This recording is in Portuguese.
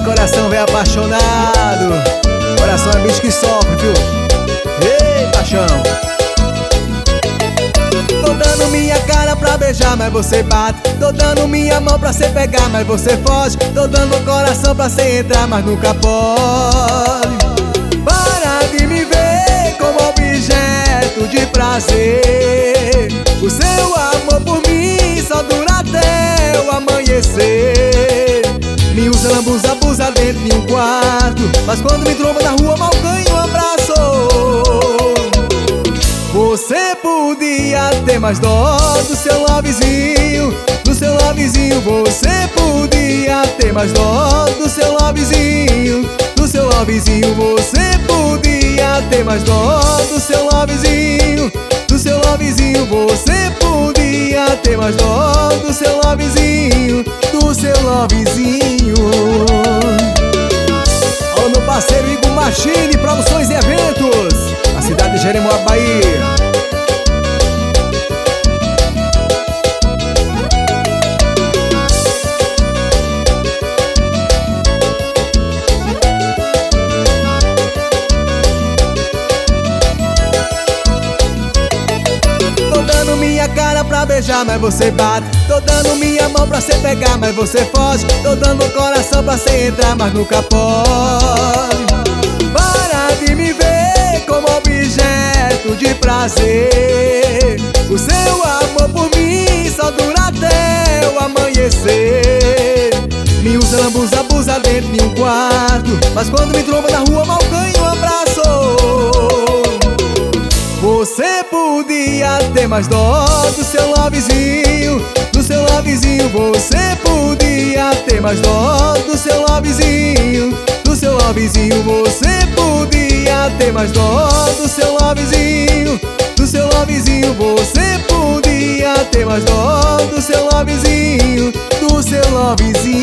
coração velho apaixonado. Coração é bicho que sofre, viu? Ei, paixão. Tô dando minha cara pra beijar, mas você bate. Tô dando minha mão pra cê pegar, mas você foge. Tô dando o coração pra cê entrar, mas nunca pode. Para de me ver como objeto de prazer. O seu amor por mim só dura até o amanhecer. Me usa, lambuza, abusa dentro de um quarto, mas quando me tromba na rua mal ganho um abraço. Você podia ter mais dó do seu lovezinho, do seu lovezinho. Você podia ter mais dó do seu lovezinho, do seu lovezinho. Você podia ter mais dó do seu lovezinho, do seu lovezinho. Você podia ter mais dó do seu lovezinho, do seu lovezinho. Ó, meu parceiro Igor Machine, produções e eventos, a cidade de Jeremoabo, Bahia. Minha cara pra beijar, mas você bate. Tô dando minha mão pra cê pegar, mas você foge. Tô dando o coração pra cê entrar, mas nunca pode. Para de me ver como objeto de prazer. O seu amor por mim só dura até o amanhecer. Me usa, lambuza, abusa dentro de um quarto, mas quando me tromba na rua mal ganho um abraço. Você podia ter mais dó do seu lovezinho, do seu lovezinho. Você podia ter mais dó do seu lovezinho, do seu lovezinho. Você podia ter mais dó do seu lovezinho, do seu lovezinho. Você podia ter mais dó do seu lovezinho, do seu lovezinho.